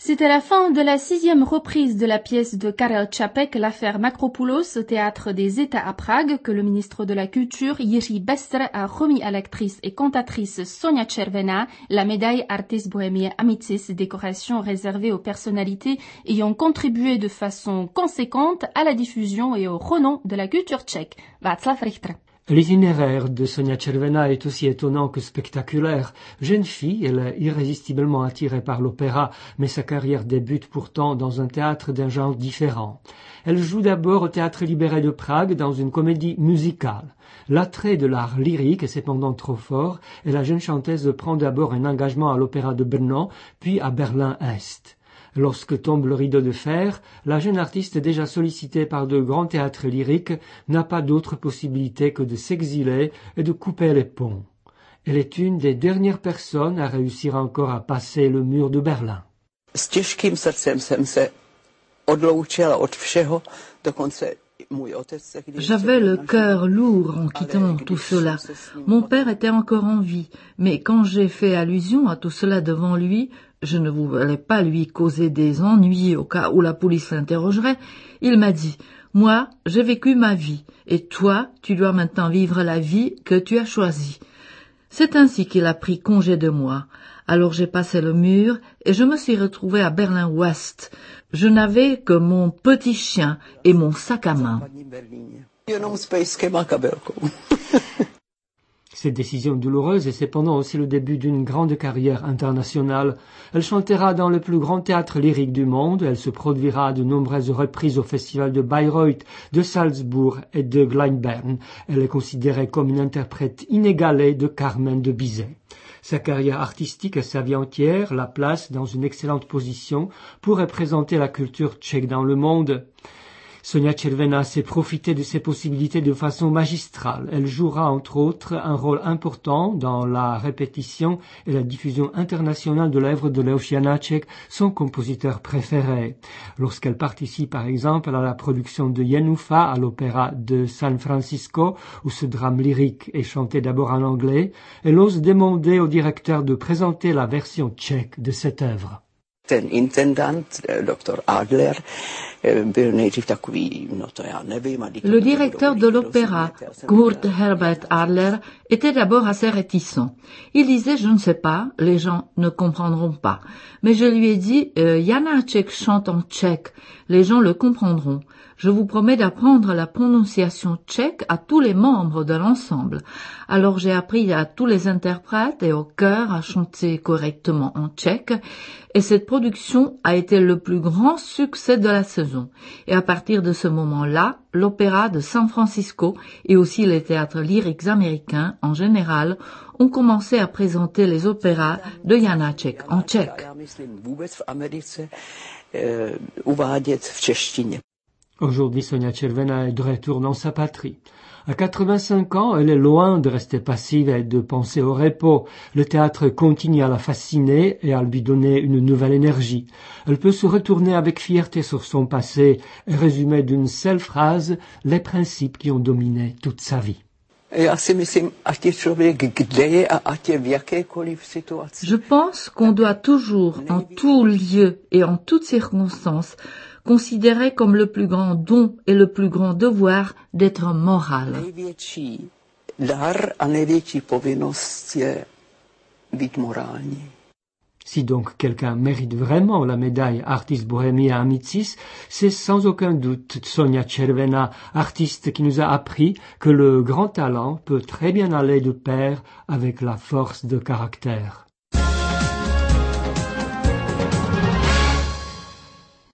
C'était la fin de la 6e reprise de la pièce de Karel Čapek, l'affaire Makropoulos, au Théâtre des États à Prague, que le ministre de la Culture, Jiří Besser, a remis à l'actrice et cantatrice Sonia Červená la médaille Artis Bohemiae Amicis, décoration réservée aux personnalités ayant contribué de façon conséquente à la diffusion et au renom de la culture tchèque. Václav Richter. L'itinéraire de Sonia Červená est aussi étonnant que spectaculaire. Jeune fille, elle est irrésistiblement attirée par l'opéra, mais sa carrière débute pourtant dans un théâtre d'un genre différent. Elle joue d'abord au Théâtre Libéré de Prague dans une comédie musicale. L'attrait de l'art lyrique est cependant trop fort et la jeune chanteuse prend d'abord un engagement à l'Opéra de Brno, puis à Berlin-Est. Lorsque tombe le rideau de fer, la jeune artiste déjà sollicitée par de grands théâtres lyriques n'a pas d'autre possibilité que de s'exiler et de couper les ponts. Elle est une des dernières personnes à réussir encore à passer le mur de Berlin. S těžkým srdcem jsem se odloučila od všeho, dokonce. J'avais le cœur lourd en quittant tout cela. Mon père était encore en vie, mais quand j'ai fait allusion à tout cela devant lui, je ne voulais pas lui causer des ennuis au cas où la police l'interrogerait. Il m'a dit « Moi, j'ai vécu ma vie, et toi, tu dois maintenant vivre la vie que tu as choisie. » C'est ainsi qu'il a pris congé de moi. Alors j'ai passé le mur et je me suis retrouvée à Berlin-Ouest. Je n'avais que mon petit chien et mon sac à main. Cette décision douloureuse est cependant aussi le début d'une grande carrière internationale. Elle chantera dans le plus grand théâtre lyrique du monde, elle se produira à de nombreuses reprises au festival de Bayreuth, de Salzbourg et de Glyndebourne. Elle est considérée comme une interprète inégalée de Carmen de Bizet. Sa carrière artistique et sa vie entière la placent dans une excellente position pour représenter la culture tchèque dans le monde. Sonia Červená sait profiter de ses possibilités de façon magistrale. Elle jouera entre autres un rôle important dans la répétition et la diffusion internationale de l'œuvre de Leoš Janáček, son compositeur préféré. Lorsqu'elle participe par exemple à la production de Jenůfa à l'opéra de San Francisco, où ce drame lyrique est chanté d'abord en anglais, elle ose demander au directeur de présenter la version tchèque de cette œuvre. Ten intendant, doktor Adler, byl nejdřív takový, to já nevím. Le directeur de l'opéra, Kurt Herbert Adler, était d'abord assez réticent. Il disait, je ne sais pas, les gens ne comprendront pas. Mais je lui ai dit, Janáček chante en tchèque, les gens le comprendront. Je vous promets d'apprendre la prononciation tchèque à tous les membres de l'ensemble. Alors j'ai appris à tous les interprètes et au chœur à chanter correctement en tchèque, et cette production a été le plus grand succès de la saison. Et à partir de ce moment-là, l'opéra de San Francisco et aussi les théâtres lyriques américains en général ont commencé à présenter les opéras de Janáček en tchèque. Aujourd'hui, Sonia Červená est de retour dans sa patrie. À 85 ans, elle est loin de rester passive et de penser au repos. Le théâtre continue à la fasciner et à lui donner une nouvelle énergie. Elle peut se retourner avec fierté sur son passé et résumer d'une seule phrase les principes qui ont dominé toute sa vie. Je pense qu'on doit toujours, en tout lieu et en toutes circonstances, considéré comme le plus grand don et le plus grand devoir d'être moral. Si donc quelqu'un mérite vraiment la médaille Artis Bohemiae Amicis, c'est sans aucun doute Sonia Červená, artiste qui nous a appris que le grand talent peut très bien aller de pair avec la force de caractère.